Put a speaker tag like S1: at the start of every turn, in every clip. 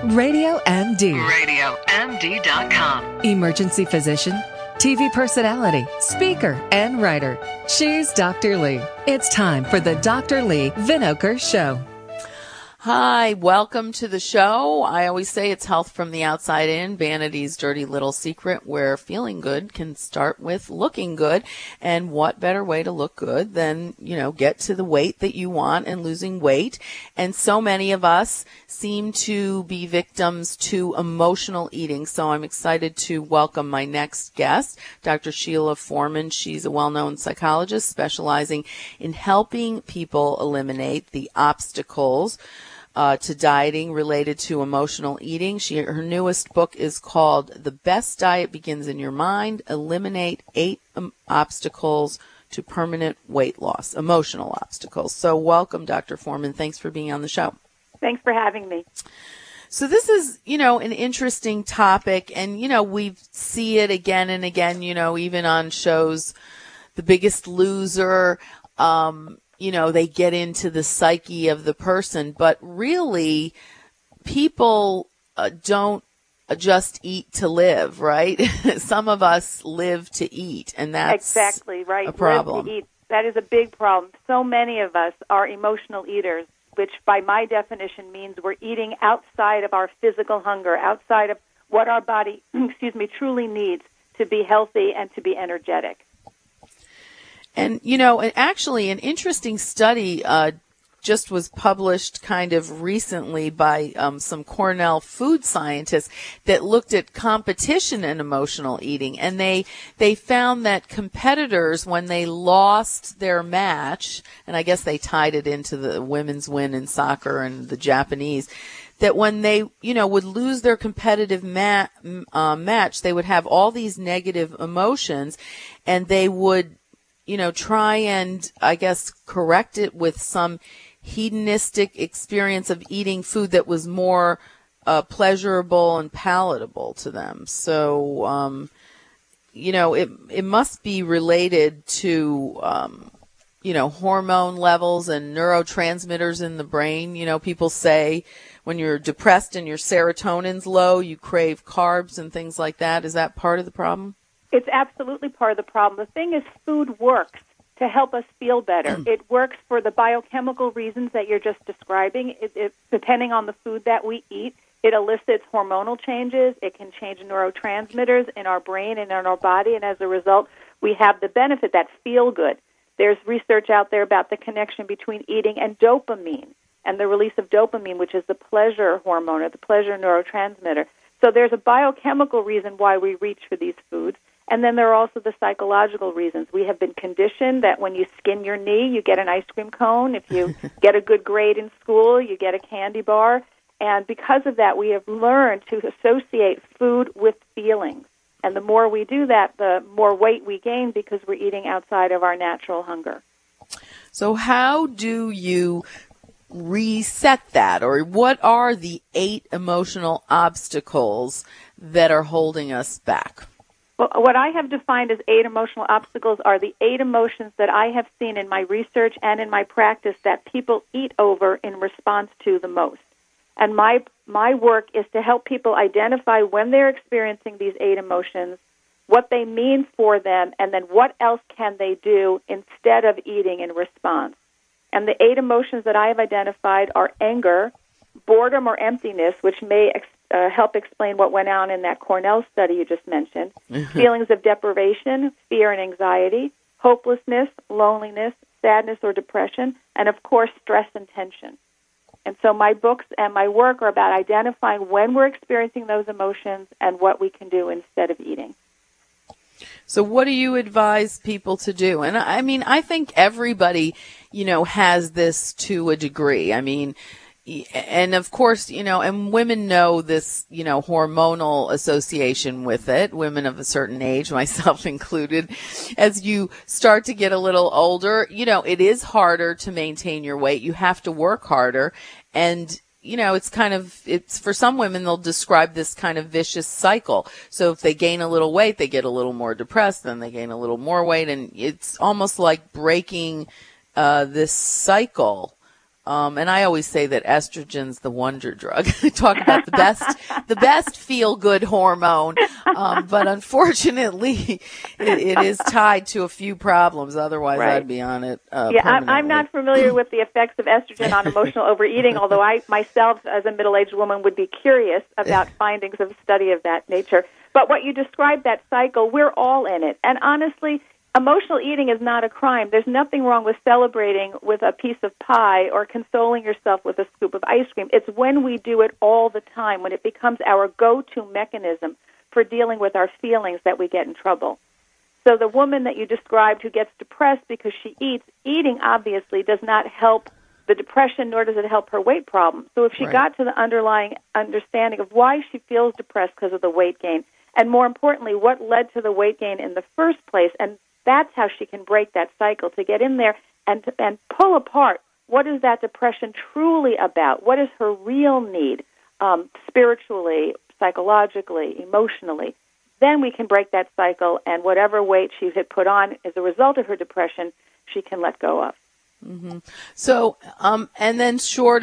S1: RadioMD.
S2: RadioMD.com.
S1: Emergency physician, TV personality, speaker, and writer. She's Dr. Lee. It's time for the Dr. Lee Vinokur Show.
S3: Hi, welcome to the show. I always say it's health from the outside in, vanity's dirty little secret, where feeling good can start with looking good. And what better way to look good than, get to the weight that you want and losing weight. And so many of us seem to be victims to emotional eating. So I'm excited to welcome my next guest, Dr. Sheila Foreman. She's a well-known psychologist specializing in helping people eliminate the obstacles to dieting related to emotional eating. Her newest book is called The Best Diet Begins in Your Mind, Eliminate 8 Obstacles to Permanent Weight Loss, Emotional Obstacles. So welcome, Dr. Foreman. Thanks for being on the show.
S4: Thanks for having me.
S3: So this is, an interesting topic, and, we see it again and again, even on shows, The Biggest Loser, they get into the psyche of the person, but really people don't just eat to live, right? Some of us live to eat, and that's
S4: exactly right.
S3: A problem.
S4: Live to eat. That is a big problem. So many of us are emotional eaters, which by my definition means we're eating outside of our physical hunger, outside of what our body, truly needs to be healthy and to be energetic.
S3: And, actually an interesting study just was published kind of recently by some Cornell food scientists that looked at competition and emotional eating. And they found that competitors, when they lost their match, and I guess they tied it into the women's win in soccer and the Japanese, that when they, would lose their competitive match, they would have all these negative emotions, and they would try and, I guess, correct it with some hedonistic experience of eating food that was more pleasurable and palatable to them. So, it must be related to, hormone levels and neurotransmitters in the brain. People say when you're depressed and your serotonin's low, you crave carbs and things like that. Is that part of the problem?
S4: It's absolutely part of the problem. The thing is, food works to help us feel better. It works for the biochemical reasons that you're just describing. Depending on the food that we eat, it elicits hormonal changes. It can change neurotransmitters in our brain and in our body, and as a result, we have the benefit, that feel good. There's research out there about the connection between eating and dopamine, and the release of dopamine, which is the pleasure hormone or the pleasure neurotransmitter. So there's a biochemical reason why we reach for these foods. And then there are also the psychological reasons. We have been conditioned that when you skin your knee, you get an ice cream cone. If you get a good grade in school, you get a candy bar. And because of that, we have learned to associate food with feelings. And the more we do that, the more weight we gain because we're eating outside of our natural hunger.
S3: So how do you reset that? Or what are the 8 emotional obstacles that are holding us back?
S4: Well, what I have defined as 8 emotional obstacles are the 8 emotions that I have seen in my research and in my practice that people eat over in response to the most. And my work is to help people identify when they're experiencing these 8 emotions, what they mean for them, and then what else can they do instead of eating in response. And the 8 emotions that I have identified are anger, boredom or emptiness, which may help explain what went on in that Cornell study you just mentioned, feelings of deprivation, fear and anxiety, hopelessness, loneliness, sadness or depression, and, of course, stress and tension. And so my books and my work are about identifying when we're experiencing those emotions and what we can do instead of eating.
S3: So what do you advise people to do? And I mean, I think everybody, has this to a degree. I mean, and of course, and women know this, hormonal association with it, women of a certain age, myself included. As you start to get a little older, it is harder to maintain your weight. You have to work harder. And, it's for some women, they'll describe this kind of vicious cycle. So if they gain a little weight, they get a little more depressed, then they gain a little more weight. And it's almost like breaking this cycle And I always say that estrogen's the wonder drug. I talk about the best feel-good hormone. But unfortunately, it is tied to a few problems. Otherwise,
S4: Right.
S3: I'd be on it.
S4: I'm not familiar with the effects of estrogen on emotional overeating, although I myself, as a middle-aged woman, would be curious about findings of study of that nature. But what you described, that cycle, we're all in it. And honestly, emotional eating is not a crime. There's nothing wrong with celebrating with a piece of pie or consoling yourself with a scoop of ice cream. It's when we do it all the time, when it becomes our go-to mechanism for dealing with our feelings, that we get in trouble. So the woman that you described who gets depressed because she eats, eating obviously does not help the depression, nor does it help her weight problem. So if she got to the underlying understanding of why she feels depressed because of the weight gain, and more importantly, what led to the weight gain in the first place, and that's how she can break that cycle, to get in there and pull apart what is that depression truly about? What is her real need, spiritually, psychologically, emotionally? Then we can break that cycle, and whatever weight she had put on as a result of her depression, she can let go of.
S3: Mm-hmm. So, and then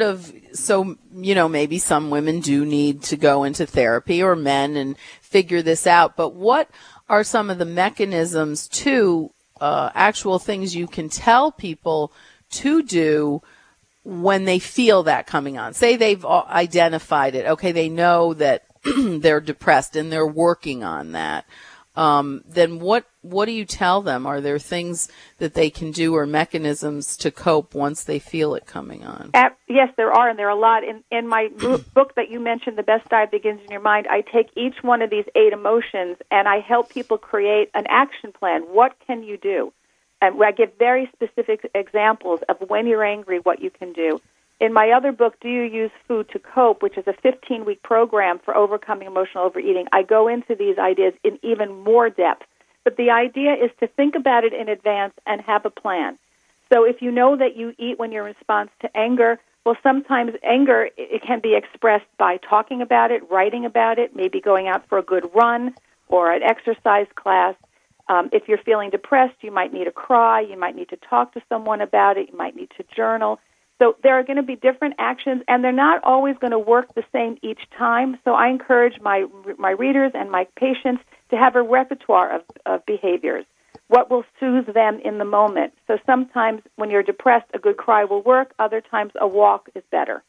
S3: maybe some women do need to go into therapy, or men, and figure this out. But what are some of the mechanisms to actual things you can tell people to do when they feel that coming on? Say they've identified it. Okay, they know that they're depressed and they're working on that. Then what do you tell them? Are there things that they can do or mechanisms to cope once they feel it coming on?
S4: Yes, there are, and there are a lot. In my book that you mentioned, The Best Diet Begins in Your Mind, I take each one of these 8 emotions and I help people create an action plan. What can you do? And I give very specific examples of when you're angry, what you can do. In my other book, Do You Use Food to Cope, which is a 15-week program for overcoming emotional overeating, I go into these ideas in even more depth. But the idea is to think about it in advance and have a plan. So if you know that you eat when you're in response to anger, well, sometimes anger, it can be expressed by talking about it, writing about it, maybe going out for a good run or an exercise class. If you're feeling depressed, you might need to cry, you might need to talk to someone about it, you might need to journal. So there are going to be different actions, and they're not always going to work the same each time. So I encourage my readers and my patients to have a repertoire of behaviors. What will soothe them in the moment? So sometimes when you're depressed, a good cry will work. Other times, a walk is better.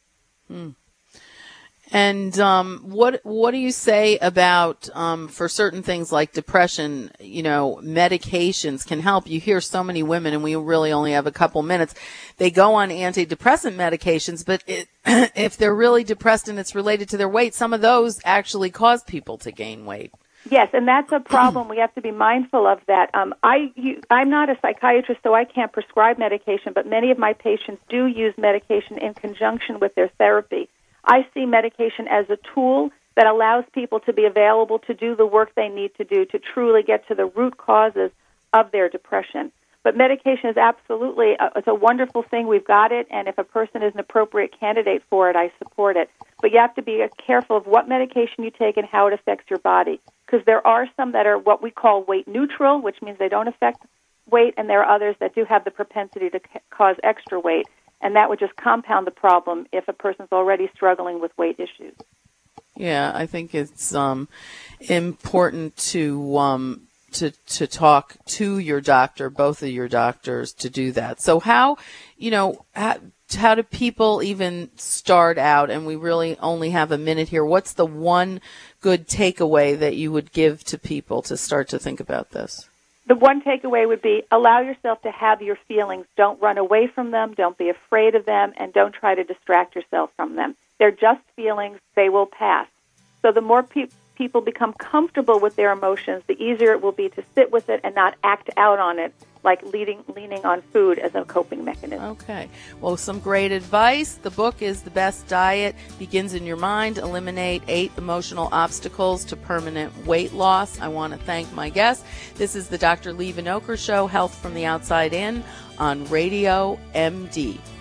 S3: And what do you say about for certain things like depression? Medications can help. You hear so many women, and we really only have a couple minutes. They go on antidepressant medications, but if they're really depressed and it's related to their weight, some of those actually cause people to gain weight.
S4: Yes, and that's a problem. We have to be mindful of that. I'm not a psychiatrist, so I can't prescribe medication, but many of my patients do use medication in conjunction with their therapy. I see medication as a tool that allows people to be available to do the work they need to do to truly get to the root causes of their depression. But medication is absolutely, it's a wonderful thing. We've got it, and if a person is an appropriate candidate for it, I support it. But you have to be careful of what medication you take and how it affects your body, because there are some that are what we call weight neutral, which means they don't affect weight, and there are others that do have the propensity to cause extra weight. And that would just compound the problem if a person's already struggling with weight issues.
S3: Yeah, I think it's important to talk to your doctor, both of your doctors, to do that. So how do people even start out? And we really only have a minute here. What's the one good takeaway that you would give to people to start to think about this?
S4: The one takeaway would be allow yourself to have your feelings. Don't run away from them. Don't be afraid of them. And don't try to distract yourself from them. They're just feelings. They will pass. So the more people become comfortable with their emotions, the easier it will be to sit with it and not act out on it, like leaning on food as a coping mechanism.
S3: Okay. Well, some great advice. The book is The Best Diet Begins in Your Mind. Eliminate 8 emotional obstacles to permanent weight loss. I want to thank my guest. This is the Dr. Lee Vinokur Show, Health from the Outside In on Radio MD.